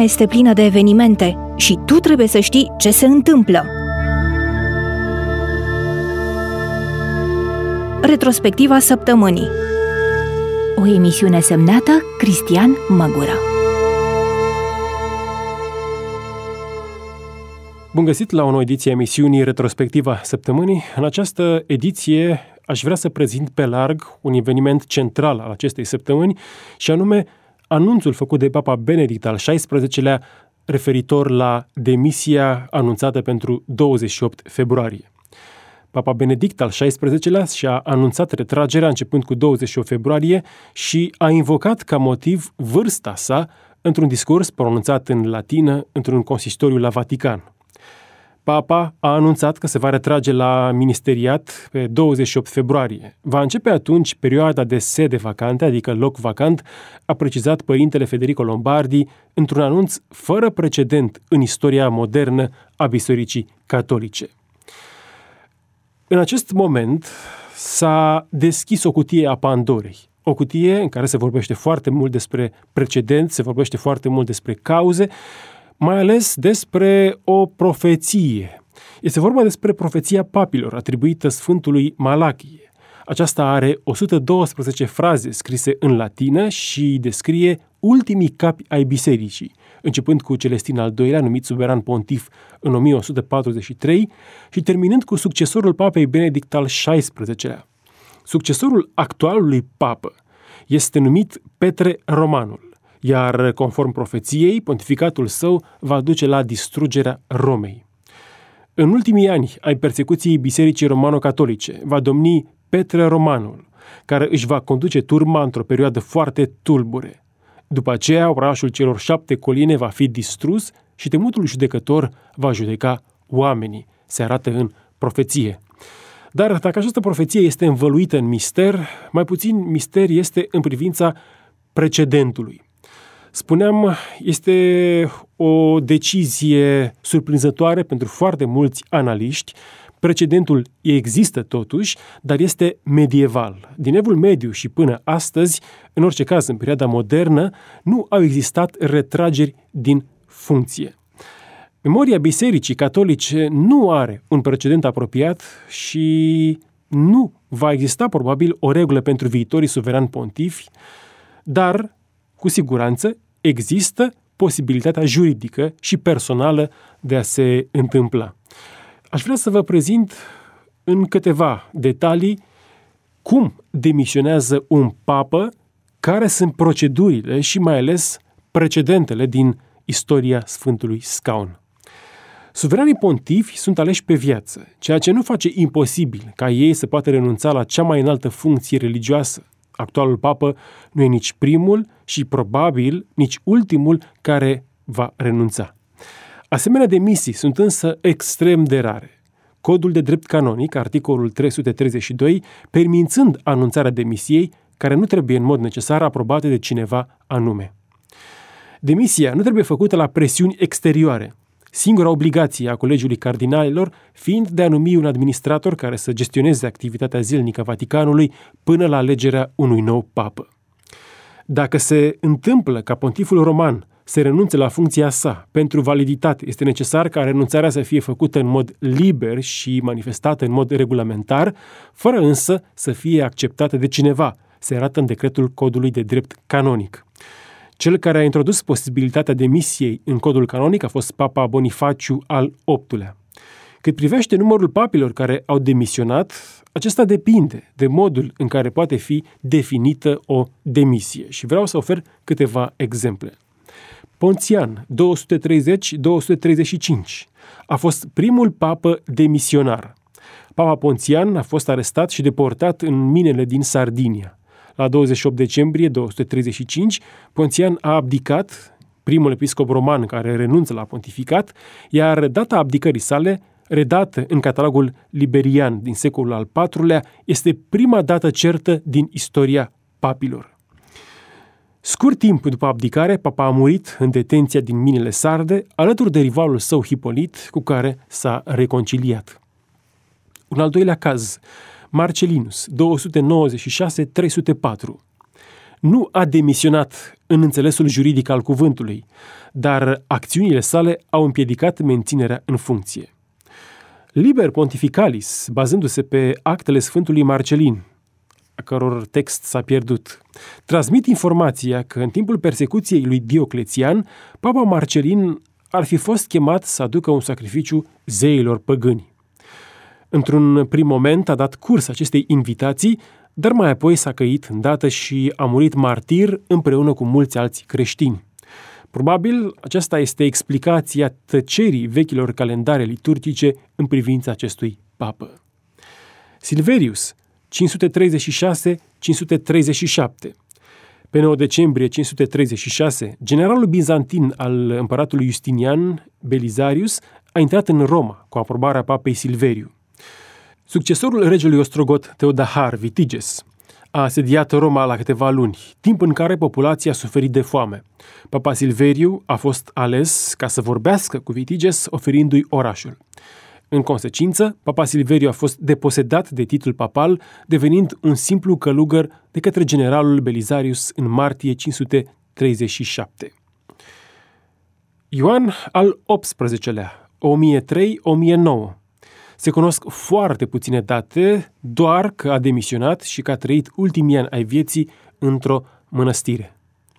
lumea este plină de evenimente și tu trebuie să știi ce se întâmplă. Retrospectiva săptămânii. O emisiune semnată Cristian Măgură. Bun găsit la o nouă ediție a emisiunii Retrospectiva săptămânii. În această ediție aș vrea să prezint pe larg un eveniment central al acestei săptămâni și anume anunțul făcut de Papa Benedict al XVI-lea referitor la demisia anunțată pentru 28 februarie. Papa Benedict al XVI-lea și-a anunțat retragerea începând cu 28 februarie și a invocat ca motiv vârsta sa într-un discurs pronunțat în latină într-un consistoriu la Vatican. Papa a anunțat că se va retrage la ministeriat pe 28 februarie. Va începe atunci perioada de sede vacante, adică loc vacant, a precizat părintele Federico Lombardi într-un anunț fără precedent în istoria modernă a Bisericii Catolice. În acest moment s-a deschis o cutie a Pandorei, o cutie în care se vorbește foarte mult despre precedent, se vorbește foarte mult despre cauze, mai ales despre o profeție. Este vorba despre profeția papilor, atribuită Sfântului Malachie. Aceasta are 112 fraze scrise în latină și descrie ultimii capi ai bisericii, începând cu Celestin al II-lea, numit suveran pontif în 1143, și terminând cu succesorul papei Benedict al XVI-lea. Succesorul actualului papă este numit Petre Romanul, iar, conform profeției, pontificatul său va duce la distrugerea Romei. În ultimii ani ai persecuției Bisericii Romano-Catolice va domni Petre Romanul, care își va conduce turma într-o perioadă foarte tulbure. După aceea, orașul celor 7 coline va fi distrus și temutul judecător va judeca oamenii, se arată în profeție. Dar dacă această profeție este învăluită în mister, mai puțin mister este în privința precedentului. Spuneam, este o decizie surprinzătoare pentru foarte mulți analiști. Precedentul există totuși, dar este medieval. Din Evul Mediu și până astăzi, în orice caz în perioada modernă, nu au existat retrageri din funcție. Memoria Bisericii Catolice nu are un precedent apropiat și nu va exista probabil o regulă pentru viitorii suverani pontifi, dar cu siguranță există posibilitatea juridică și personală de a se întâmpla. Aș vrea să vă prezint în câteva detalii cum demisionează un papă, care sunt procedurile și mai ales precedentele din istoria Sfântului Scaun. Suveranii pontifi sunt aleși pe viață, ceea ce nu face imposibil ca ei să poată renunța la cea mai înaltă funcție religioasă. Actualul papă nu e nici primul și probabil nici ultimul care va renunța. Asemenea demisii sunt însă extrem de rare. Codul de drept canonic, articolul 332, permițând anunțarea demisiei, care nu trebuie în mod necesar aprobată de cineva anume. Demisia nu trebuie făcută la presiuni exterioare. Singura obligație a Colegiului Cardinalilor fiind de a numi un administrator care să gestioneze activitatea zilnică a Vaticanului până la alegerea unui nou papă. Dacă se întâmplă ca pontiful roman să renunțe la funcția sa pentru validitate, este necesar ca renunțarea să fie făcută în mod liber și manifestată în mod regulamentar, fără însă să fie acceptată de cineva, se arată în decretul codului de drept canonic. Cel care a introdus posibilitatea demisiei în codul canonic a fost Papa Bonifaciu al VIII-lea. Cât privește numărul papilor care au demisionat, acesta depinde de modul în care poate fi definită o demisie și vreau să ofer câteva exemple. Ponțian, 230-235, a fost primul papă demisionar. Papa Ponțian a fost arestat și deportat în minele din Sardinia. La 28 decembrie 235, Ponțian a abdicat, primul episcop roman care renunță la pontificat, iar data abdicării sale, redată în catalogul liberian din secolul al IV-lea, este prima dată certă din istoria papilor. Scurt timp după abdicare, papa a murit în detenția din minele Sarde, alături de rivalul său Hipolit, cu care s-a reconciliat. Un al doilea caz, Marcelinus, 296-304. Nu a demisionat în înțelesul juridic al cuvântului, dar acțiunile sale au împiedicat menținerea în funcție. Liber Pontificalis, bazându-se pe actele Sfântului Marcelin, a căror text s-a pierdut, transmit informația că în timpul persecuției lui Dioclețian, Papa Marcelin ar fi fost chemat să aducă un sacrificiu zeilor păgâni. Într-un prim moment a dat curs acestei invitații, dar mai apoi s-a căit îndată și a murit martir împreună cu mulți alți creștini. Probabil aceasta este explicația tăcerii vechilor calendare liturgice în privința acestui papă. Silverius, 536-537. Pe 9 decembrie 536, generalul bizantin al împăratului Justinian, Belizarius, a intrat în Roma cu aprobarea papei Silveriu. Succesorul regelui ostrogot Teodahar Vitiges a asediat Roma la câteva luni, timp în care populația a suferit de foame. Papa Silveriu a fost ales ca să vorbească cu Vitiges, oferindu-i orașul. În consecință, Papa Silveriu a fost deposedat de titlul papal, devenind un simplu călugăr de către generalul Belizarius în martie 537. Ioan al XVIII-lea, 1003-1009. Se cunosc foarte puține date, doar că a demisionat și că a trăit ultimii ani ai vieții într-o mănăstire.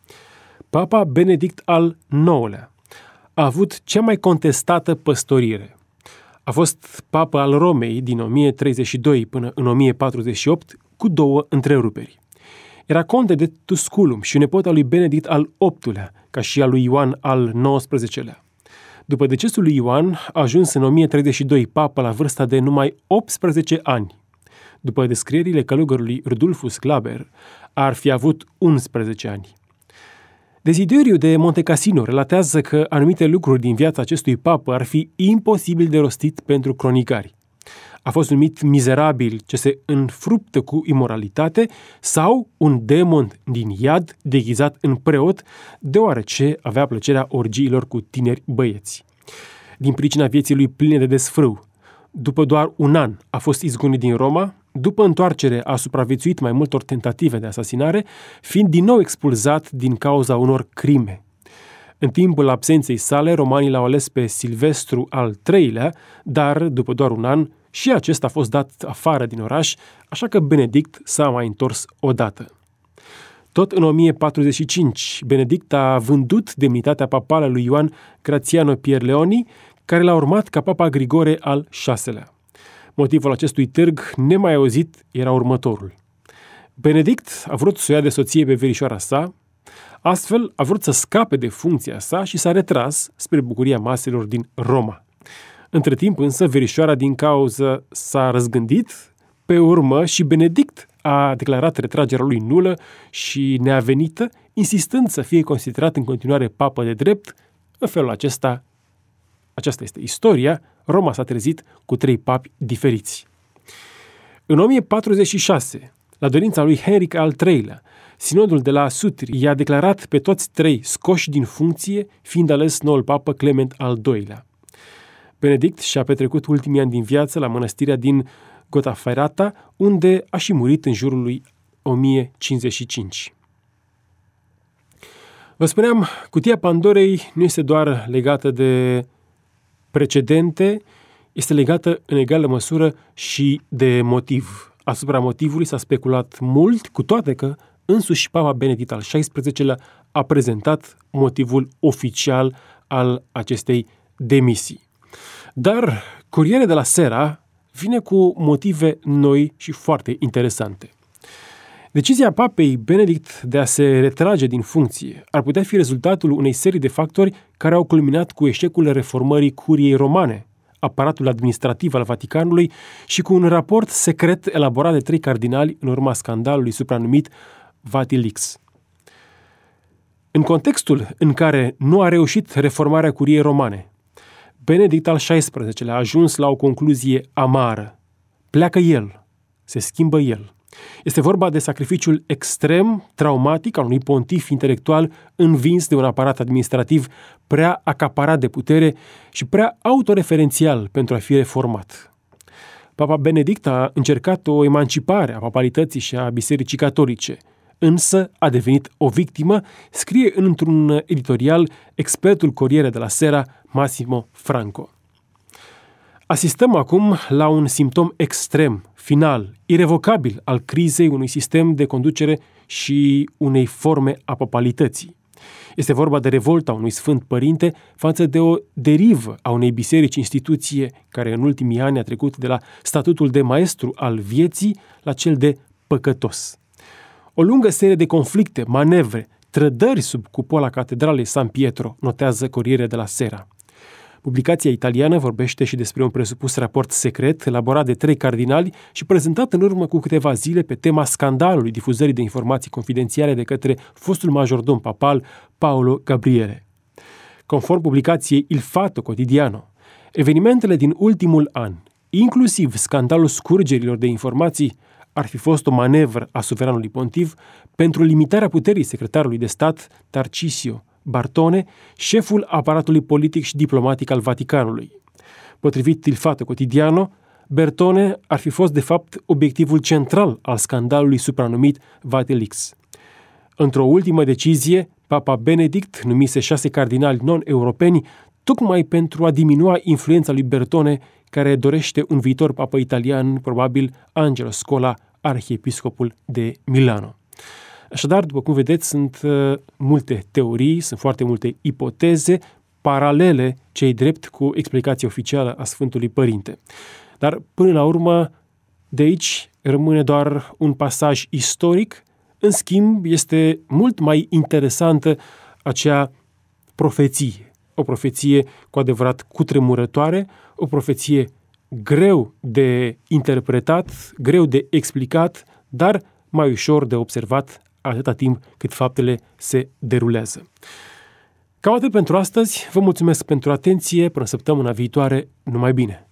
Papa Benedict al IX-lea a avut cea mai contestată păstorire. A fost papă al Romei din 1032 până în 1048, cu 2 întreruperi. Era conte de Tusculum și nepot al lui Benedict al VIII-lea, ca și al lui Ioan al XIX-lea. După decesul lui Ioan, a ajuns în 1032 papă la vârsta de numai 18 ani. După descrierile călugărului Rudolfus Glaber, ar fi avut 11 ani. Desideriu de Monte Cassino relatează că anumite lucruri din viața acestui papă ar fi imposibil de rostit pentru cronicari. A fost numit mizerabil ce se înfruptă cu imoralitate sau un demon din iad deghizat în preot, deoarece avea plăcerea orgiilor cu tineri băieți. Din pricina vieții lui pline de desfrâu, după doar un an a fost izgonit din Roma, după întoarcere a supraviețuit mai multor tentative de asasinare, fiind din nou expulzat din cauza unor crime. În timpul absenței sale, romanii l-au ales pe Silvestru al III-lea, dar, după doar un an, și acesta a fost dat afară din oraș, așa că Benedict s-a mai întors odată. Tot în 1045, Benedict a vândut demnitatea papală lui Ioan Grațiano Pierleoni, care l-a urmat ca papa Grigore al VI-lea. Motivul acestui târg nemai auzit era următorul. Benedict a vrut să o ia de soție pe verișoara sa, astfel a vrut să scape de funcția sa și s-a retras spre bucuria maselor din Roma. Între timp însă verișoara din cauză s-a răzgândit, pe urmă și Benedict a declarat retragerea lui nulă și neavenită, insistând să fie considerat în continuare papă de drept. În felul acesta, aceasta este istoria, Roma s-a trezit cu 3 papi diferiți. În 1046, la dorința lui Henric al III-lea, sinodul de la Sutri i-a declarat pe toți 3 scoși din funcție, fiind ales noul papă Clement al II-lea. Benedict și-a petrecut ultimii ani din viață la mănăstirea din Gotaferata, unde a și murit în jurul lui 1055. Vă spuneam, cutia Pandorei nu este doar legată de precedente, este legată în egală măsură și de motiv. Asupra motivului s-a speculat mult, cu toate că însuși Papa Benedict al XVI-lea a prezentat motivul oficial al acestei demisii. Dar Corriere della Sera vine cu motive noi și foarte interesante. Decizia papei Benedict de a se retrage din funcție ar putea fi rezultatul unei serii de factori care au culminat cu eșecul reformării Curiei Romane, aparatul administrativ al Vaticanului și cu un raport secret elaborat de 3 cardinali în urma scandalului supranumit Vatilix. În contextul în care nu a reușit reformarea Curiei Romane, Benedict al XVI-lea a ajuns la o concluzie amară. Pleacă el, se schimbă el. Este vorba de sacrificiul extrem, traumatic al unui pontif intelectual învins de un aparat administrativ prea acaparat de putere și prea autoreferențial pentru a fi reformat. Papa Benedict a încercat o emancipare a papalității și a bisericii catolice. însă a devenit o victimă, scrie într-un editorial expertul Corriere della Sera Massimo Franco. Asistăm acum la un simptom extrem, final, irevocabil al crizei unui sistem de conducere și unei forme a papalității. Este vorba de revolta unui Sfânt Părinte față de o derivă a unei biserici, instituție care în ultimii ani a trecut de la statutul de maestru al vieții la cel de păcătos. O lungă serie de conflicte, manevre, trădări sub cupola catedralei San Pietro, notează Corriere della Sera. Publicația italiană vorbește și despre un presupus raport secret elaborat de 3 cardinali și prezentat în urmă cu câteva zile pe tema scandalului difuzării de informații confidențiale de către fostul majordom papal Paolo Gabriele. Conform publicației Il Fatto Quotidiano, evenimentele din ultimul an, inclusiv scandalul scurgerilor de informații, ar fi fost o manevră a suveranului pontiv pentru limitarea puterii secretarului de stat Tarcisio Bartone, șeful aparatului politic și diplomatic al Vaticanului. Potrivit Il Fatto Quotidiano, Bertone ar fi fost de fapt obiectivul central al scandalului supranumit Vatilix. Într-o ultimă decizie, Papa Benedict numise 6 cardinali non-europeni tocmai pentru a diminua influența lui Bertone, care dorește un viitor papă italian, probabil Angelo Scola, arhiepiscopul de Milano. Așadar, după cum vedeți, sunt multe teorii, sunt foarte multe ipoteze paralele, cei drept, cu explicația oficială a Sfântului Părinte. Dar, până la urmă, de aici rămâne doar un pasaj istoric. În schimb, este mult mai interesantă acea profeție. O profeție cu adevărat cutremurătoare, o profeție greu de interpretat, greu de explicat, dar mai ușor de observat atâta timp cât faptele se derulează. Cam atât pentru astăzi. Vă mulțumesc pentru atenție. Până săptămâna viitoare, numai bine!